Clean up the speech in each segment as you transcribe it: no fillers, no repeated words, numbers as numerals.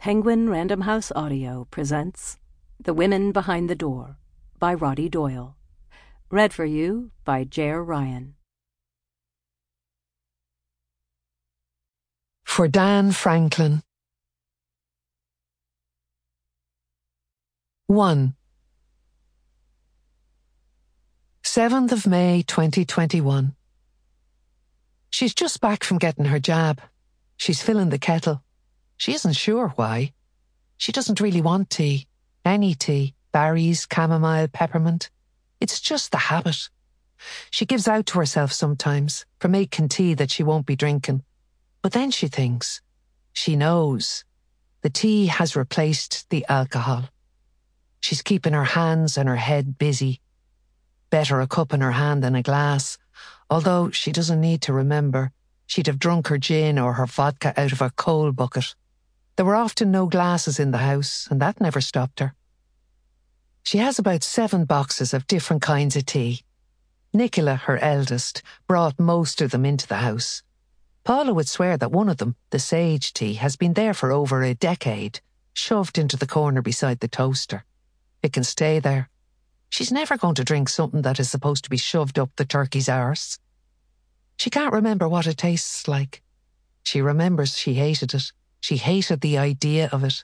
Penguin Random House Audio presents The Women Behind the Door by Roddy Doyle. Read for you by Jer Ryan. For Dan Franklin. 1. 7th of May 2021. She's just back from getting her jab. She's filling the kettle. She isn't sure why. She doesn't really want tea. Any tea. Berries, chamomile, peppermint. It's just the habit. She gives out to herself sometimes for making tea that she won't be drinking. But then she thinks, she knows, the tea has replaced the alcohol. She's keeping her hands and her head busy. Better a cup in her hand than a glass, although she doesn't need to remember. She'd have drunk her gin or her vodka out of a coal bucket. There were often no glasses in the house, and that never stopped her. She has about 7 boxes of different kinds of tea. Nicola, her eldest, brought most of them into the house. Paula would swear that one of them, the sage tea, has been there for over a decade, shoved into the corner beside the toaster. It can stay there. She's never going to drink something that is supposed to be shoved up the turkey's arse. She can't remember what it tastes like. She remembers she hated it. She hated the idea of it.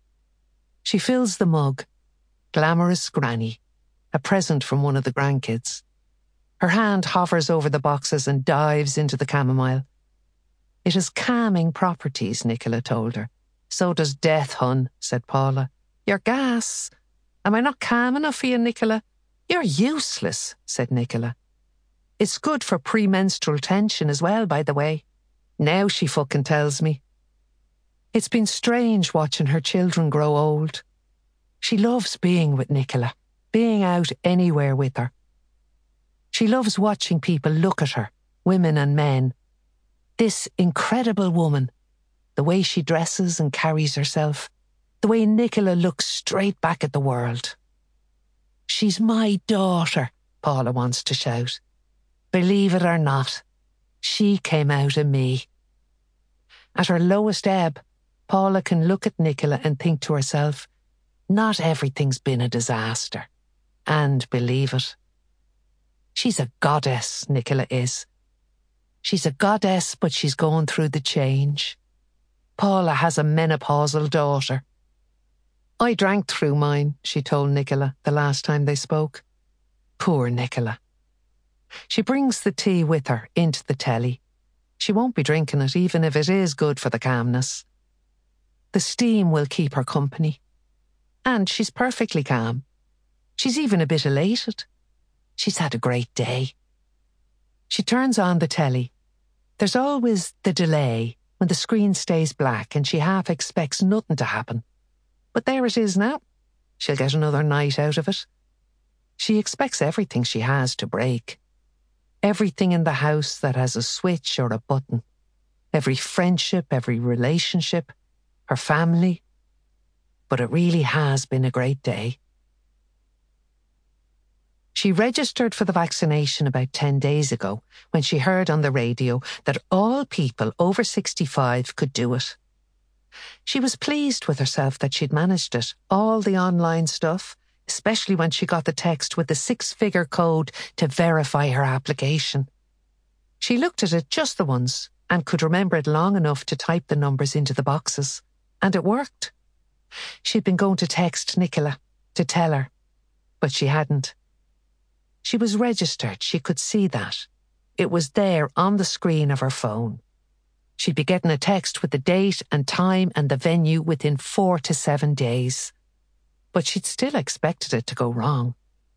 She fills the mug. Glamorous Granny. A present from one of the grandkids. Her hand hovers over the boxes and dives into the chamomile. It has calming properties, Nicola told her. So does death, hun, said Paula. You're gas. Am I not calm enough for you, Nicola? You're useless, said Nicola. It's good for premenstrual tension as well, by the way. Now she fucking tells me. It's been strange watching her children grow old. She loves being with Nicola, being out anywhere with her. She loves watching people look at her, women and men. This incredible woman, the way she dresses and carries herself, the way Nicola looks straight back at the world. She's my daughter, Paula wants to shout. Believe it or not, she came out of me. At her lowest ebb, Paula can look at Nicola and think to herself, not everything's been a disaster. And believe it. She's a goddess, Nicola is. She's a goddess, but she's going through the change. Paula has a menopausal daughter. I drank through mine, she told Nicola the last time they spoke. Poor Nicola. She brings the tea with her into the telly. She won't be drinking it even if it is good for the calmness. The steam will keep her company. And she's perfectly calm. She's even a bit elated. She's had a great day. She turns on the telly. There's always the delay when the screen stays black and she half expects nothing to happen. But there it is now. She'll get another night out of it. She expects everything she has to break. Everything in the house that has a switch or a button. Every friendship, every relationship, her family. But it really has been a great day. She registered for the vaccination about 10 days ago when she heard on the radio that all people over 65 could do it. She was pleased with herself that she'd managed it, all the online stuff, especially when she got the text with the 6-figure code to verify her application. She looked at it just the once and could remember it long enough to type the numbers into the boxes. And it worked. She'd been going to text Nicola to tell her, but she hadn't. She was registered, she could see that. It was there on the screen of her phone. She'd be getting a text with the date and time and the venue within 4 to 7 days. But she'd still expected it to go wrong.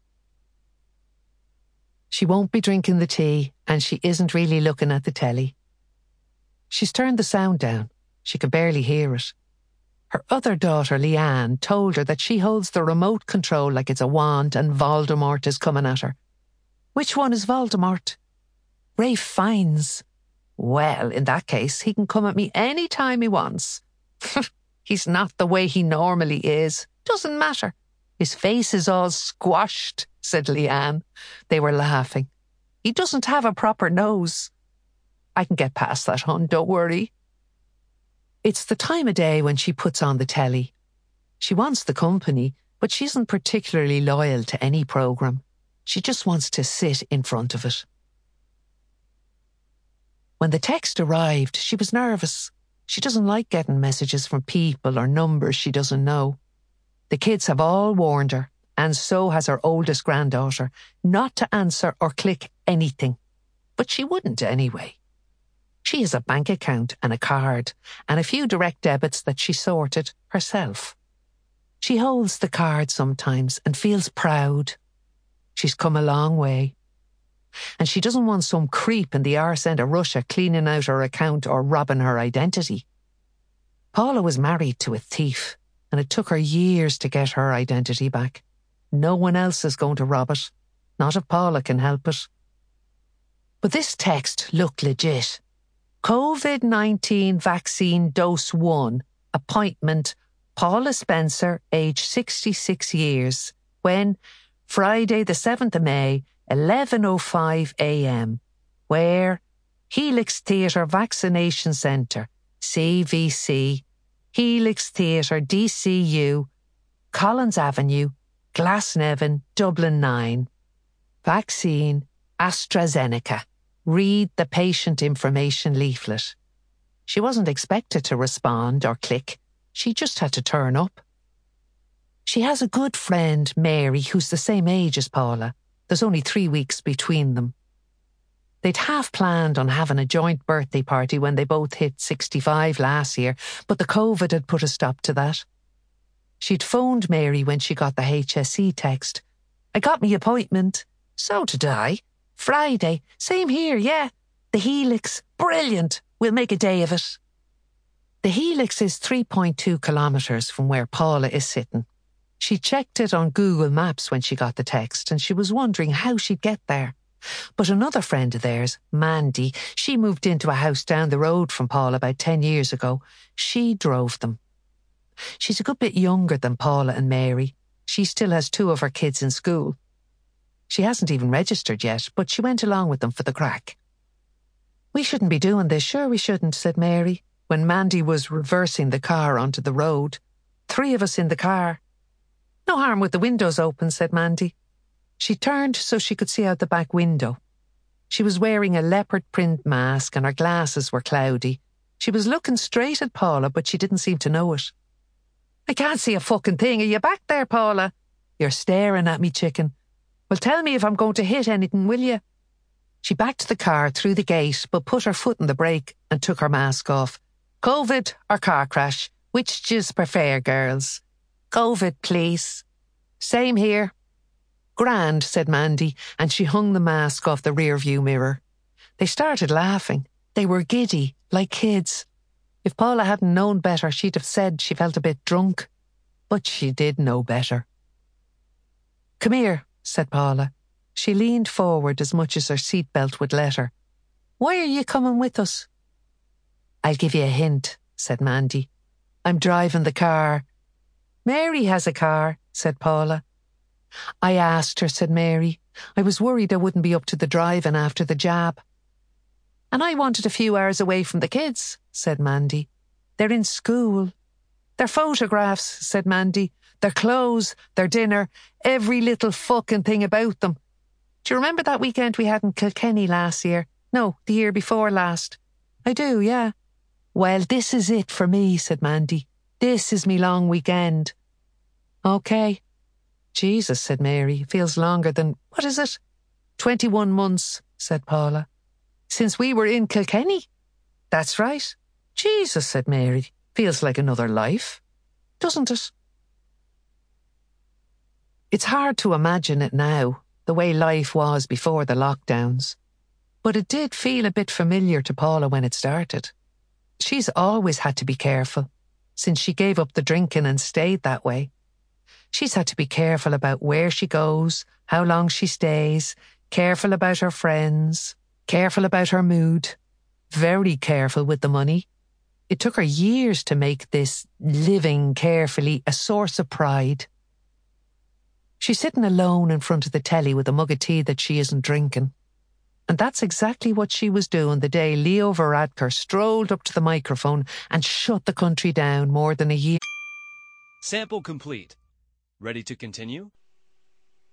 She won't be drinking the tea and she isn't really looking at the telly. She's turned the sound down. She could barely hear it. Her other daughter, Leanne, told her that she holds the remote control like it's a wand and Voldemort is coming at her. Which one is Voldemort? Ralph Fiennes. Well, in that case, he can come at me any time he wants. He's not the way he normally is. Doesn't matter. His face is all squashed, said Leanne. They were laughing. He doesn't have a proper nose. I can get past that, hon, don't worry. It's the time of day when she puts on the telly. She wants the company, but she isn't particularly loyal to any programme. She just wants to sit in front of it. When the text arrived, she was nervous. She doesn't like getting messages from people or numbers she doesn't know. The kids have all warned her, and so has her oldest granddaughter, not to answer or click anything. But she wouldn't anyway. She has a bank account and a card, and a few direct debits that she sorted herself. She holds the card sometimes and feels proud. She's come a long way. And she doesn't want some creep in the arse end of Russia cleaning out her account or robbing her identity. Paula was married to a thief, and it took her years to get her identity back. No one else is going to rob it. Not if Paula can help it. But this text looked legit. COVID-19 vaccine dose 1, appointment, Paula Spencer, age 66 years, when, Friday the 7th of May, 11:05 a.m, where, Helix Theatre Vaccination Centre, CVC, Helix Theatre DCU, Collins Avenue, Glasnevin, Dublin 9. Vaccine, AstraZeneca. Read the patient information leaflet. She wasn't expected to respond or click. She just had to turn up. She has a good friend, Mary, who's the same age as Paula. There's only 3 weeks between them. They'd half planned on having a joint birthday party when they both hit 65 last year, but the COVID had put a stop to that. She'd phoned Mary when she got the HSE text. I got me appointment. So did I. Friday. Same here, yeah. The Helix. Brilliant. We'll make a day of it. The Helix is 3.2 kilometres from where Paula is sitting. She checked it on Google Maps when she got the text, and she was wondering how she'd get there. But another friend of theirs, Mandy, she moved into a house down the road from Paula about 10 years ago. She drove them. She's a good bit younger than Paula and Mary. She still has 2 of her kids in school. She hasn't even registered yet, but she went along with them for the crack. We shouldn't be doing this, sure we shouldn't, said Mary, when Mandy was reversing the car onto the road. 3 of us in the car. No harm with the windows open, said Mandy. She turned so she could see out the back window. She was wearing a leopard print mask and her glasses were cloudy. She was looking straight at Paula, but she didn't seem to know it. I can't see a fucking thing. Are you back there, Paula? You're staring at me, chicken. Well, tell me if I'm going to hit anything, will you? She backed the car through the gate, but put her foot on the brake and took her mask off. COVID or car crash? Which d'yous prefer, girls? COVID, please. Same here. Grand, said Mandy, and she hung the mask off the rear-view mirror. They started laughing. They were giddy, like kids. If Paula hadn't known better, she'd have said she felt a bit drunk. But she did know better. Come here, said Paula. She leaned forward as much as her seatbelt would let her. Why are you coming with us? I'll give you a hint, said Mandy. I'm driving the car. Mary has a car, said Paula. I asked her, said Mary. I was worried I wouldn't be up to the driving after the jab. And I wanted a few hours away from the kids, said Mandy. They're in school. Their photographs, said Mandy. Their clothes, their dinner, every little fucking thing about them. Do you remember that weekend we had in Kilkenny last year? No, the year before last. I do, yeah. Well, this is it for me, said Mandy. This is me long weekend. OK. Jesus, said Mary. Feels longer than, what is it? 21 months, said Paula. Since we were in Kilkenny? That's right. Jesus, said Mary. Feels like another life. Doesn't it? It's hard to imagine it now, the way life was before the lockdowns. But it did feel a bit familiar to Paula when it started. She's always had to be careful, since she gave up the drinking and stayed that way. She's had to be careful about where she goes, how long she stays, careful about her friends, careful about her mood, very careful with the money. It took her years to make this living carefully a source of pride. She's sitting alone in front of the telly with a mug of tea that she isn't drinking. And that's exactly what she was doing the day Leo Varadkar strolled up to the microphone and shut the country down more than a year. Sample complete. Ready to continue?